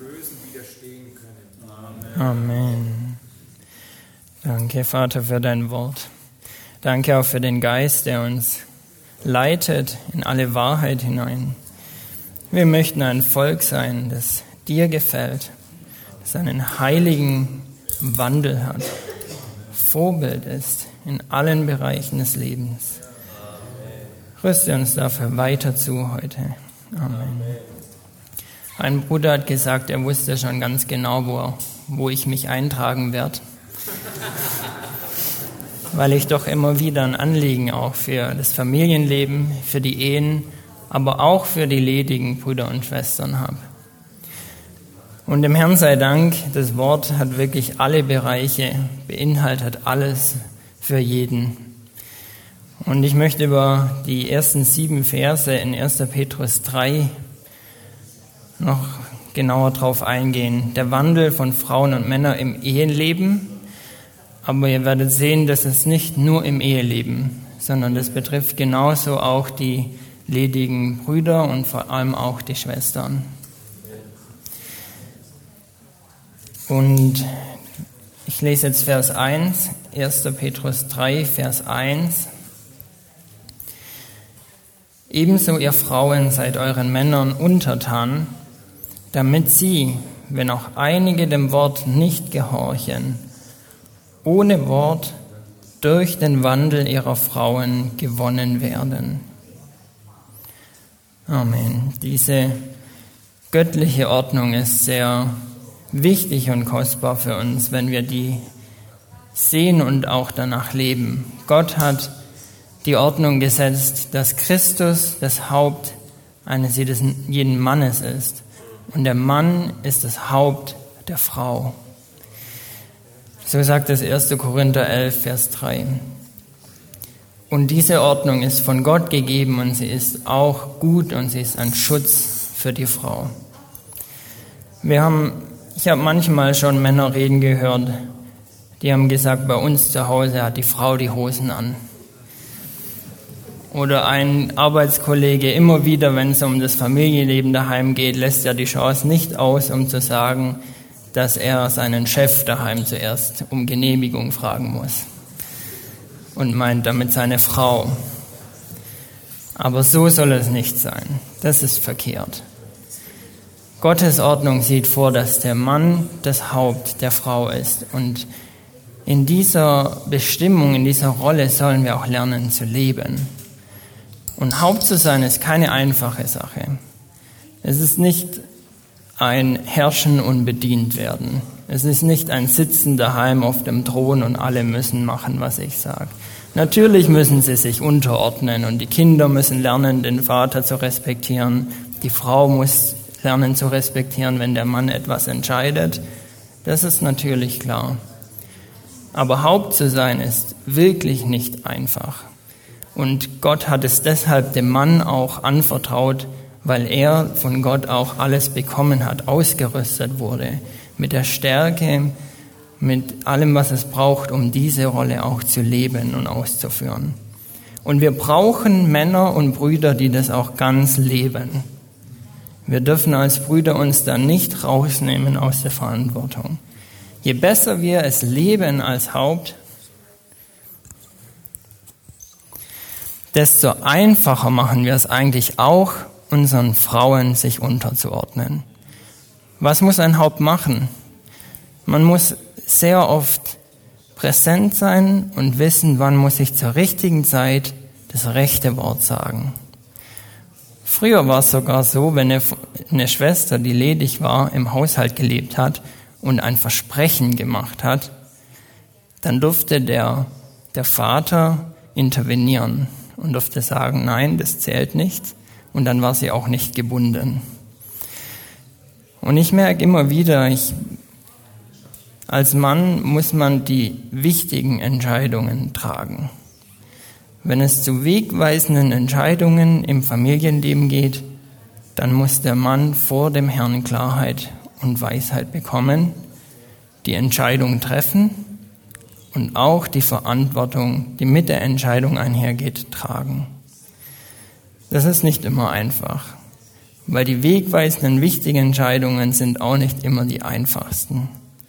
Bösen widerstehen können. Amen. Danke, Vater, für dein Wort. Danke auch für den Geist, der uns leitet in alle Wahrheit hinein. Wir möchten ein Volk sein, das dir gefällt, das einen heiligen Wandel hat, Vorbild ist in allen Bereichen des Lebens. Rüste uns dafür weiter zu heute. Amen. Ein Bruder hat gesagt, er wusste schon ganz genau, wo ich mich eintragen werde. Weil ich doch immer wieder ein Anliegen auch für das Familienleben, für die Ehen, aber auch für die ledigen Brüder und Schwestern habe. Und dem Herrn sei Dank, das Wort hat wirklich alle Bereiche, beinhaltet alles für jeden. Und ich möchte über die ersten 7 Verse in 1. Petrus 3 noch genauer drauf eingehen. Der Wandel von Frauen und Männern im Eheleben. Aber ihr werdet sehen, dass es nicht nur im Eheleben, sondern das betrifft genauso auch die ledigen Brüder und vor allem auch die Schwestern. Und ich lese jetzt Vers 1, 1. Petrus 3, Vers 1. Ebenso ihr Frauen seid euren Männern untertan, damit sie, wenn auch einige dem Wort nicht gehorchen, ohne Wort durch den Wandel ihrer Frauen gewonnen werden. Amen. Diese göttliche Ordnung ist sehr wichtig und kostbar für uns, wenn wir die sehen und auch danach leben. Gott hat die Ordnung gesetzt, dass Christus das Haupt eines jeden Mannes ist. Und der Mann ist das Haupt der Frau. So sagt es 1. Korinther 11, Vers 3. Und diese Ordnung ist von Gott gegeben und sie ist auch gut und sie ist ein Schutz für die Frau. Ich habe manchmal schon Männer reden gehört, die haben gesagt, bei uns zu Hause hat die Frau die Hosen an. Oder ein Arbeitskollege immer wieder, wenn es um das Familienleben daheim geht, lässt er die Chance nicht aus, um zu sagen, dass er seinen Chef daheim zuerst um Genehmigung fragen muss. Und meint damit seine Frau. Aber so soll es nicht sein. Das ist verkehrt. Gottes Ordnung sieht vor, dass der Mann das Haupt der Frau ist. Und in dieser Bestimmung, in dieser Rolle sollen wir auch lernen zu leben. Und Haupt zu sein ist keine einfache Sache. Es ist nicht ein Herrschen und bedient werden. Es ist nicht ein Sitzen daheim auf dem Thron und alle müssen machen, was ich sage. Natürlich müssen sie sich unterordnen und die Kinder müssen lernen, den Vater zu respektieren. Die Frau muss lernen zu respektieren, wenn der Mann etwas entscheidet. Das ist natürlich klar. Aber Haupt zu sein ist wirklich nicht einfach. Und Gott hat es deshalb dem Mann auch anvertraut, weil er von Gott auch alles bekommen hat, ausgerüstet wurde mit der Stärke, mit allem, was es braucht, um diese Rolle auch zu leben und auszuführen. Und wir brauchen Männer und Brüder, die das auch ganz leben. Wir dürfen als Brüder uns da nicht rausnehmen aus der Verantwortung. Je besser wir es leben als Haupt, desto einfacher machen wir es eigentlich auch, unseren Frauen sich unterzuordnen. Was muss ein Haupt machen? Man muss sehr oft präsent sein und wissen, wann muss ich zur richtigen Zeit das rechte Wort sagen. Früher war es sogar so, wenn eine Schwester, die ledig war, im Haushalt gelebt hat und ein Versprechen gemacht hat, dann durfte der Vater intervenieren und durfte sagen, nein, das zählt nicht. Und dann war sie auch nicht gebunden. Und ich merke immer wieder, als Mann muss man die wichtigen Entscheidungen tragen. Wenn es zu wegweisenden Entscheidungen im Familienleben geht, dann muss der Mann vor dem Herrn Klarheit und Weisheit bekommen, die Entscheidung treffen und auch die Verantwortung, die mit der Entscheidung einhergeht, tragen. Das ist nicht immer einfach. weil die wegweisenden wichtigen Entscheidungen sind auch nicht immer die einfachsten.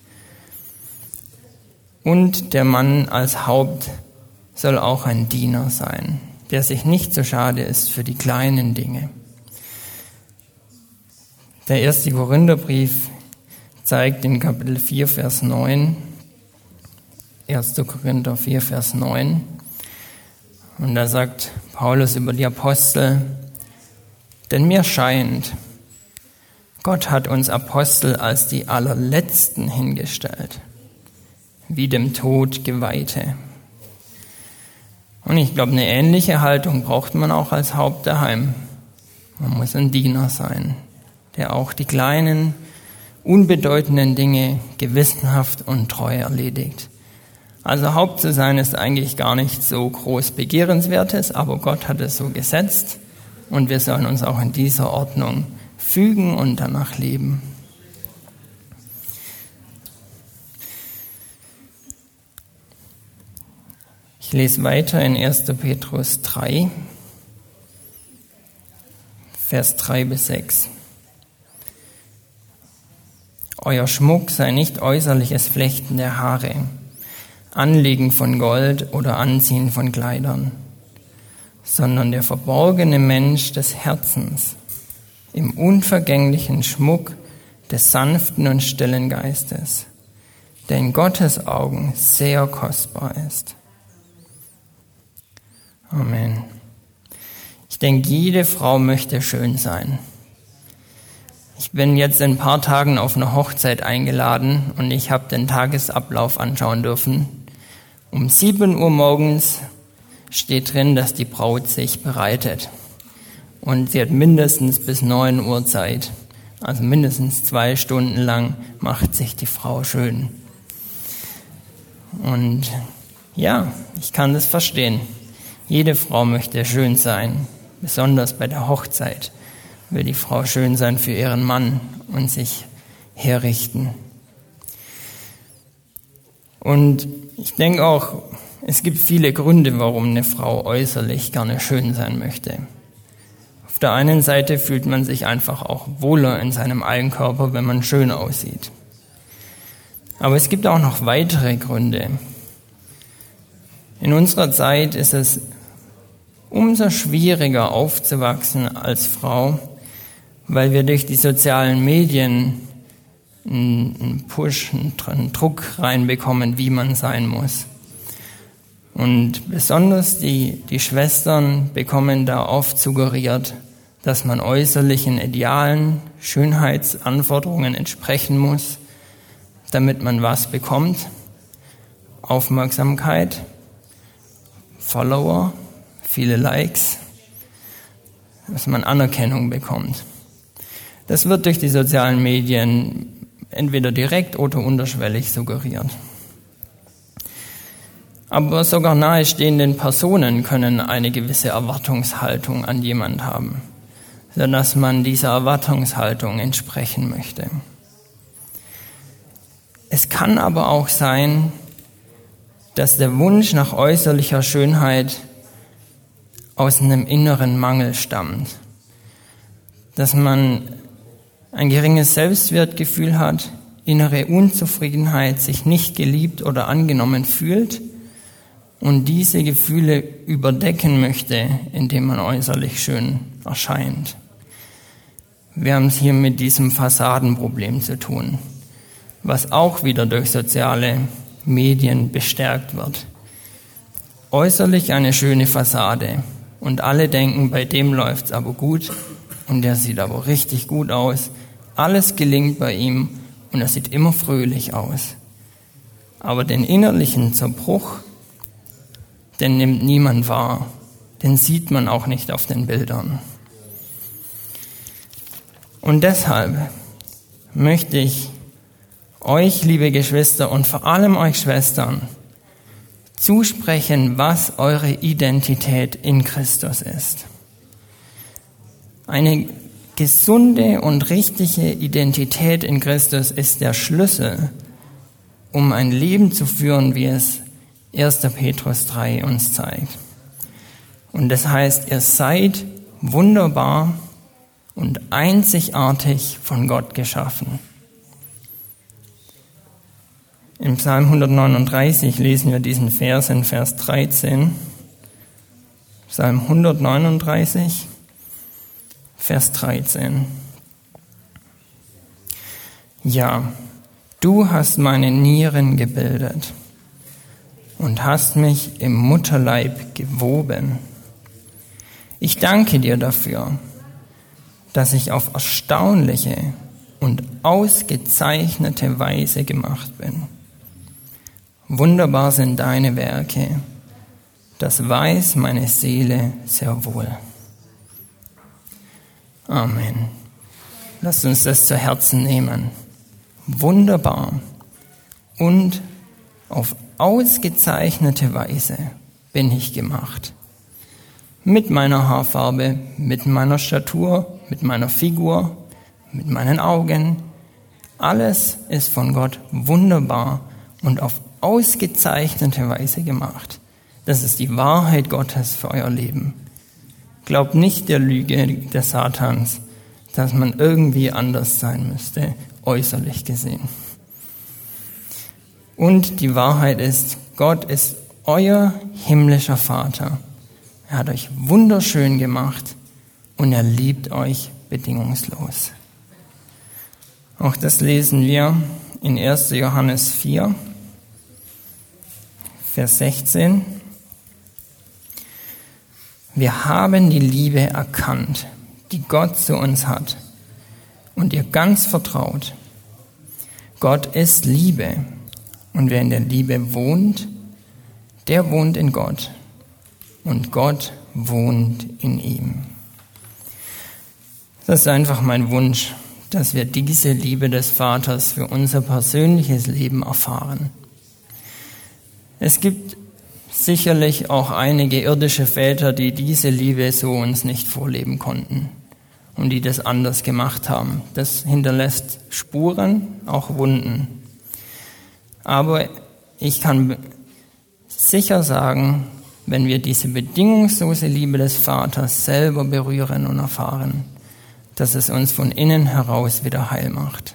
Und der Mann als Haupt soll auch ein Diener sein, der sich nicht so schade ist für die kleinen Dinge. Der 1. Korintherbrief zeigt in Kapitel 4, Vers 9, 1. Korinther 4, Vers 9, und da sagt Paulus über die Apostel: Denn mir scheint, Gott hat uns Apostel als die allerletzten hingestellt, wie dem Tod Geweihte. Und ich glaube, eine ähnliche Haltung braucht man auch als Haupt daheim. Man muss ein Diener sein, der auch die kleinen, unbedeutenden Dinge gewissenhaft und treu erledigt. Also Haupt zu sein ist eigentlich gar nicht so groß Begehrenswertes, aber Gott hat es so gesetzt und wir sollen uns auch in dieser Ordnung fügen und danach leben. Ich lese weiter in 1. Petrus 3, Vers 3 bis 6. Euer Schmuck sei nicht äußerliches Flechten der Haare, Anlegen von Gold oder Anziehen von Kleidern, sondern der verborgene Mensch des Herzens im unvergänglichen Schmuck des sanften und stillen Geistes, der in Gottes Augen sehr kostbar ist. Amen. Ich denke, jede Frau möchte schön sein. Ich bin jetzt in ein paar Tagen auf eine Hochzeit eingeladen und ich habe den Tagesablauf anschauen dürfen. Um 7 Uhr morgens steht drin, dass die Braut sich bereitet. Und sie hat mindestens bis 9 Uhr Zeit. Also mindestens 2 Stunden lang macht sich die Frau schön. Und ja, ich kann das verstehen. Jede Frau möchte schön sein, besonders bei der Hochzeit will die Frau schön sein für ihren Mann und sich herrichten. Und ich denke auch, es gibt viele Gründe, warum eine Frau äußerlich gerne schön sein möchte. Auf der einen Seite fühlt man sich einfach auch wohler in seinem eigenen Körper, wenn man schön aussieht. Aber es gibt auch noch weitere Gründe. In unserer Zeit ist es umso schwieriger aufzuwachsen als Frau, weil wir durch die sozialen Medien einen Push, einen Druck reinbekommen, wie man sein muss. Und besonders die Schwestern bekommen da oft suggeriert, dass man äußerlichen Idealen, Schönheitsanforderungen entsprechen muss, damit man was bekommt: Aufmerksamkeit, Follower, viele Likes, dass man Anerkennung bekommt. Das wird durch die sozialen Medien entweder direkt oder unterschwellig suggeriert. Aber sogar nahestehenden Personen können eine gewisse Erwartungshaltung an jemand haben, sodass man dieser Erwartungshaltung entsprechen möchte. Es kann aber auch sein, dass der Wunsch nach äußerlicher Schönheit aus einem inneren Mangel stammt, dass man ein geringes Selbstwertgefühl hat, innere Unzufriedenheit, sich nicht geliebt oder angenommen fühlt und diese Gefühle überdecken möchte, indem man äußerlich schön erscheint. Wir haben es hier mit diesem Fassadenproblem zu tun, was auch wieder durch soziale Medien bestärkt wird. Äußerlich eine schöne Fassade und alle denken, bei dem läuft's aber gut und der sieht aber richtig gut aus. Alles gelingt bei ihm und er sieht immer fröhlich aus. Aber den innerlichen Zerbruch, den nimmt niemand wahr. Den sieht man auch nicht auf den Bildern. Und deshalb möchte ich euch, liebe Geschwister, und vor allem euch Schwestern, zusprechen, was eure Identität in Christus ist. Eine gesunde und richtige Identität in Christus ist der Schlüssel, um ein Leben zu führen, wie es 1. Petrus 3 uns zeigt. Und das heißt, ihr seid wunderbar und einzigartig von Gott geschaffen. Im Psalm 139 lesen wir diesen Vers in Vers 13. Psalm 139, Vers 13. Ja, du hast meine Nieren gebildet und hast mich im Mutterleib gewoben. Ich danke dir dafür, dass ich auf erstaunliche und ausgezeichnete Weise gemacht bin. Wunderbar sind deine Werke, das weiß meine Seele sehr wohl. Amen. Lasst uns das zu Herzen nehmen. Wunderbar und auf ausgezeichnete Weise bin ich gemacht. Mit meiner Haarfarbe, mit meiner Statur, mit meiner Figur, mit meinen Augen. Alles ist von Gott wunderbar und auf ausgezeichnete Weise gemacht. Das ist die Wahrheit Gottes für euer Leben. Glaubt nicht der Lüge des Satans, dass man irgendwie anders sein müsste, äußerlich gesehen. Und die Wahrheit ist, Gott ist euer himmlischer Vater. Er hat euch wunderschön gemacht und er liebt euch bedingungslos. Auch das lesen wir in 1. Johannes 4, Vers 16. Wir haben die Liebe erkannt, die Gott zu uns hat, und ihr ganz vertraut. Gott ist Liebe, und wer in der Liebe wohnt, der wohnt in Gott, und Gott wohnt in ihm. Das ist einfach mein Wunsch, dass wir diese Liebe des Vaters für unser persönliches Leben erfahren. Es gibt sicherlich auch einige irdische Väter, die diese Liebe so uns nicht vorleben konnten und die das anders gemacht haben. Das hinterlässt Spuren, auch Wunden. Aber ich kann sicher sagen, wenn wir diese bedingungslose Liebe des Vaters selber berühren und erfahren, dass es uns von innen heraus wieder heil macht.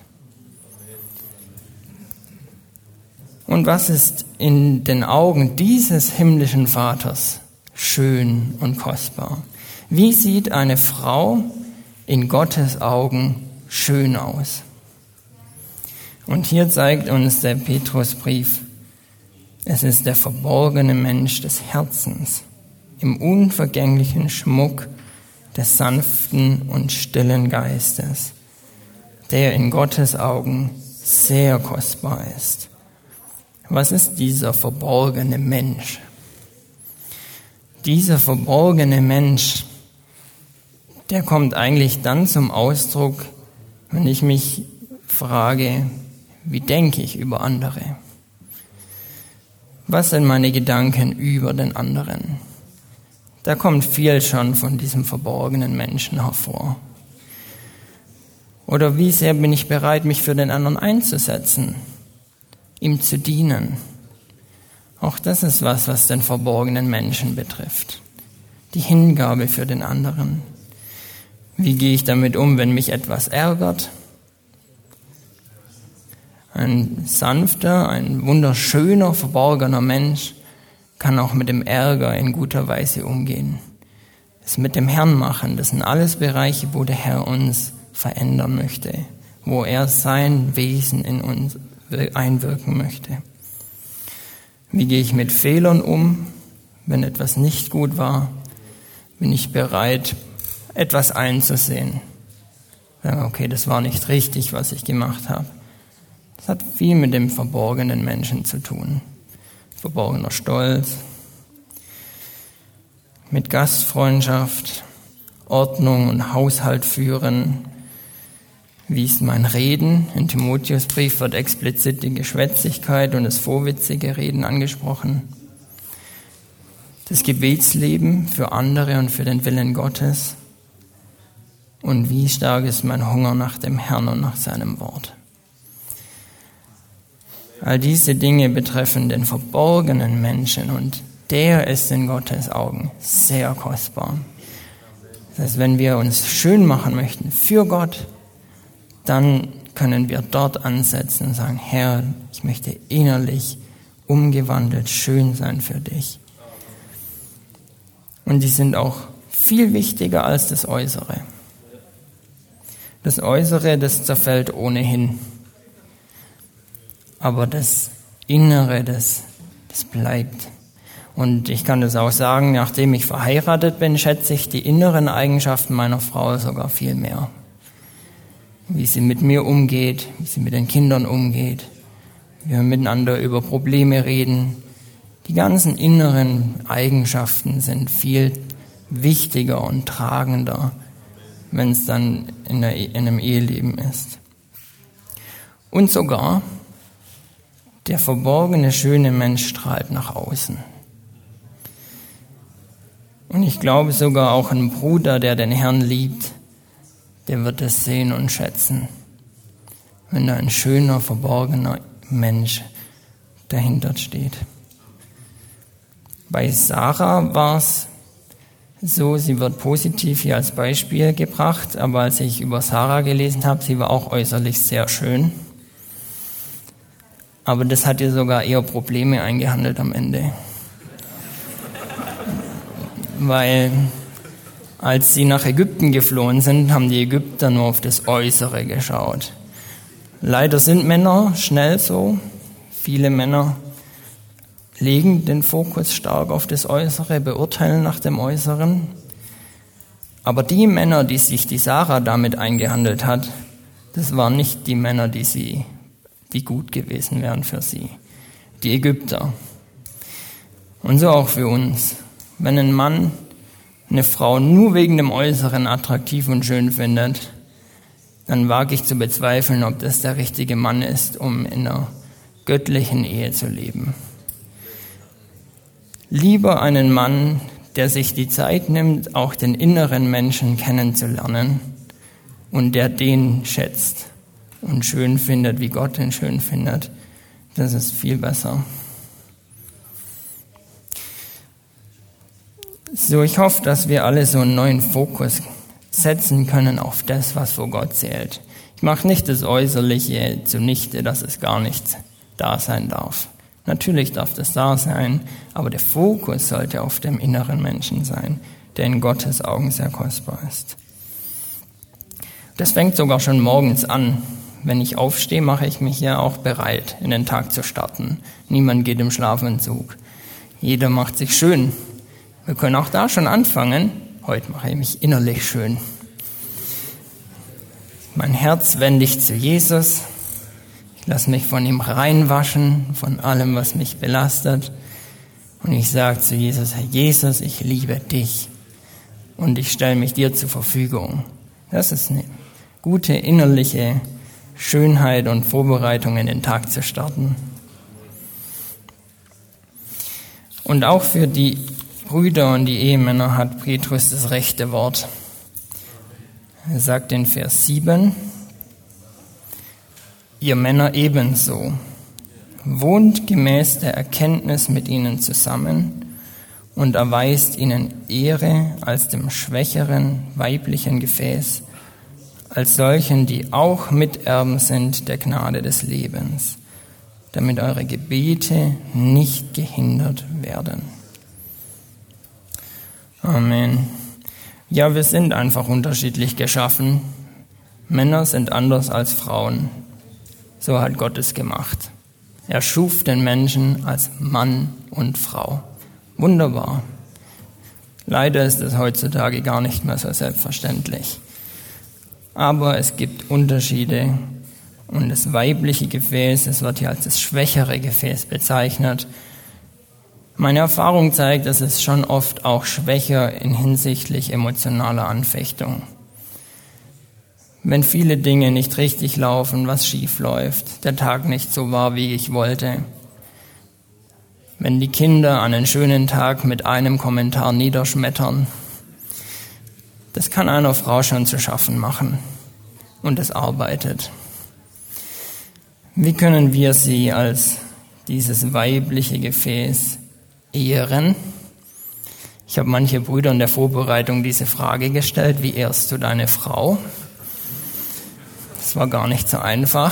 Und was ist in den Augen dieses himmlischen Vaters schön und kostbar? Wie sieht eine Frau in Gottes Augen schön aus? Und hier zeigt uns der Petrusbrief, es ist der verborgene Mensch des Herzens, im unvergänglichen Schmuck des sanften und stillen Geistes, der in Gottes Augen sehr kostbar ist. Was ist dieser verborgene Mensch? Dieser verborgene Mensch, der kommt eigentlich dann zum Ausdruck, wenn ich mich frage, wie denke ich über andere? Was sind meine Gedanken über den anderen? Da kommt viel schon von diesem verborgenen Menschen hervor. Oder wie sehr bin ich bereit, mich für den anderen einzusetzen, ihm zu dienen? Auch das ist was den verborgenen Menschen betrifft. Die Hingabe für den anderen. Wie gehe ich damit um, wenn mich etwas ärgert? Ein sanfter, ein wunderschöner, verborgener Mensch kann auch mit dem Ärger in guter Weise umgehen. Es mit dem Herrn machen, das sind alles Bereiche, wo der Herr uns verändern möchte, wo er sein Wesen in uns einwirken möchte. Wie gehe ich mit Fehlern um, wenn etwas nicht gut war? Bin ich bereit, etwas einzusehen? Okay, das war nicht richtig, was ich gemacht habe. Das hat viel mit dem verborgenen Menschen zu tun. Verborgener Stolz, mit Gastfreundschaft, Ordnung und Haushalt führen. Wie ist mein Reden? Im Timotheusbrief wird explizit die Geschwätzigkeit und das vorwitzige Reden angesprochen. Das Gebetsleben für andere und für den Willen Gottes. Und wie stark ist mein Hunger nach dem Herrn und nach seinem Wort? All diese Dinge betreffen den verborgenen Menschen und der ist in Gottes Augen sehr kostbar. Das heißt, wenn wir uns schön machen möchten für Gott, dann können wir dort ansetzen und sagen, Herr, ich möchte innerlich umgewandelt schön sein für dich. Und die sind auch viel wichtiger als das Äußere. Das Äußere, das zerfällt ohnehin. Aber das Innere, das bleibt. Und ich kann das auch sagen, nachdem ich verheiratet bin, schätze ich die inneren Eigenschaften meiner Frau sogar viel mehr. Wie sie mit mir umgeht, wie sie mit den Kindern umgeht, wie wir miteinander über Probleme reden. Die ganzen inneren Eigenschaften sind viel wichtiger und tragender, wenn es dann in einem Eheleben ist. Und sogar der verborgene, schöne Mensch strahlt nach außen. Und ich glaube sogar auch ein Bruder, der den Herrn liebt, der wird es sehen und schätzen, wenn da ein schöner, verborgener Mensch dahinter steht. Bei Sarah war es so, sie wird positiv hier als Beispiel gebracht, aber als ich über Sarah gelesen habe, sie war auch äußerlich sehr schön. Aber das hat ihr sogar eher Probleme eingehandelt am Ende. Weil als sie nach Ägypten geflohen sind, haben die Ägypter nur auf das Äußere geschaut. Leider sind Männer schnell so. Viele Männer legen den Fokus stark auf das Äußere, beurteilen nach dem Äußeren. Aber die Männer, die sich die Sarah damit eingehandelt hat, das waren nicht die Männer, die gut gewesen wären für sie. Die Ägypter. Und so auch für uns. Wenn ein Mann eine Frau nur wegen dem Äußeren attraktiv und schön findet, dann wage ich zu bezweifeln, ob das der richtige Mann ist, um in einer göttlichen Ehe zu leben. Lieber einen Mann, der sich die Zeit nimmt, auch den inneren Menschen kennenzulernen und der den schätzt und schön findet, wie Gott ihn schön findet. Das ist viel besser. So, ich hoffe, dass wir alle so einen neuen Fokus setzen können auf das, was vor Gott zählt. Ich mache nicht das Äußerliche zunichte, dass es gar nicht da sein darf. Natürlich darf das da sein, aber der Fokus sollte auf dem inneren Menschen sein, der in Gottes Augen sehr kostbar ist. Das fängt sogar schon morgens an. Wenn ich aufstehe, mache ich mich ja auch bereit, in den Tag zu starten. Niemand geht im Schlafentzug. Jeder macht sich schön. Wir können auch da schon anfangen. Heute mache ich mich innerlich schön. Mein Herz wende ich zu Jesus. Ich lasse mich von ihm reinwaschen, von allem, was mich belastet. Und ich sage zu Jesus, Herr Jesus, ich liebe dich. Und ich stelle mich dir zur Verfügung. Das ist eine gute innerliche Schönheit und Vorbereitung, in den Tag zu starten. Und auch für die Brüder und die Ehemänner hat Petrus das rechte Wort. Er sagt in Vers 7, ihr Männer ebenso, wohnt gemäß der Erkenntnis mit ihnen zusammen und erweist ihnen Ehre als dem schwächeren weiblichen Gefäß, als solchen, die auch Miterben sind der Gnade des Lebens, damit eure Gebete nicht gehindert werden. Amen. Ja, wir sind einfach unterschiedlich geschaffen. Männer sind anders als Frauen. So hat Gott es gemacht. Er schuf den Menschen als Mann und Frau. Wunderbar. Leider ist es heutzutage gar nicht mehr so selbstverständlich. Aber es gibt Unterschiede und das weibliche Gefäß, es wird hier als das schwächere Gefäß bezeichnet. Meine Erfahrung zeigt, dass es schon oft auch schwächer in hinsichtlich emotionaler Anfechtung. Wenn viele Dinge nicht richtig laufen, was schief läuft, der Tag nicht so war, wie ich wollte. Wenn die Kinder einen schönen Tag mit einem Kommentar niederschmettern, das kann einer Frau schon zu schaffen machen. Und es arbeitet. Wie können wir sie als dieses weibliche Gefäß ehren? Ich habe manche Brüder in der Vorbereitung diese Frage gestellt: Wie ehrst du deine Frau? Das war gar nicht so einfach.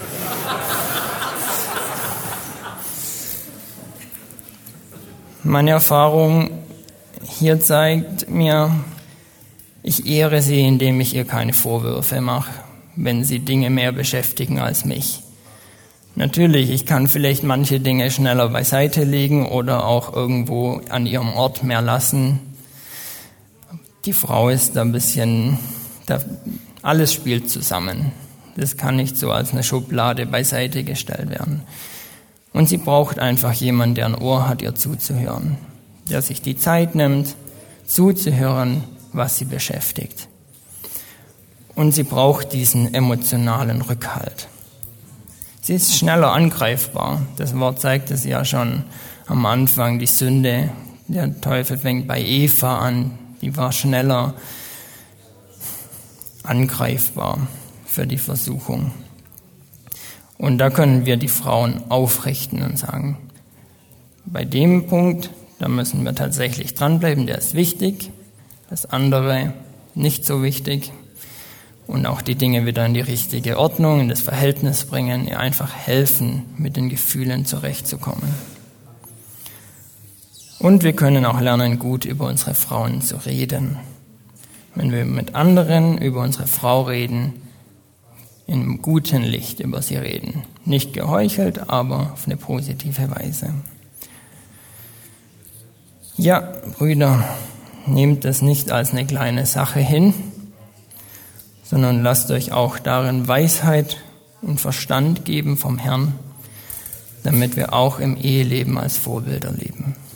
Meine Erfahrung hier zeigt mir, ich ehre sie, indem ich ihr keine Vorwürfe mache, wenn sie Dinge mehr beschäftigen als mich. Natürlich, ich kann vielleicht manche Dinge schneller beiseite legen oder auch irgendwo an ihrem Ort mehr lassen. Die Frau ist da ein bisschen, alles spielt zusammen. Das kann nicht so als eine Schublade beiseite gestellt werden. Und sie braucht einfach jemanden, der ein Ohr hat, ihr zuzuhören, der sich die Zeit nimmt, zuzuhören, was sie beschäftigt. Und sie braucht diesen emotionalen Rückhalt. Sie ist schneller angreifbar. Das Wort zeigt es ja schon am Anfang, die Sünde. Der Teufel fängt bei Eva an. Die war schneller angreifbar für die Versuchung. Und da können wir die Frauen aufrichten und sagen, bei dem Punkt, da müssen wir tatsächlich dranbleiben, der ist wichtig, das andere nicht so wichtig. Und auch die Dinge wieder in die richtige Ordnung, in das Verhältnis bringen, ihr einfach helfen, mit den Gefühlen zurechtzukommen. Und wir können auch lernen, gut über unsere Frauen zu reden. Wenn wir mit anderen über unsere Frau reden, in einem guten Licht über sie reden. Nicht geheuchelt, aber auf eine positive Weise. Ja, Brüder, nehmt es nicht als eine kleine Sache hin, sondern lasst euch auch darin Weisheit und Verstand geben vom Herrn, damit wir auch im Eheleben als Vorbilder leben.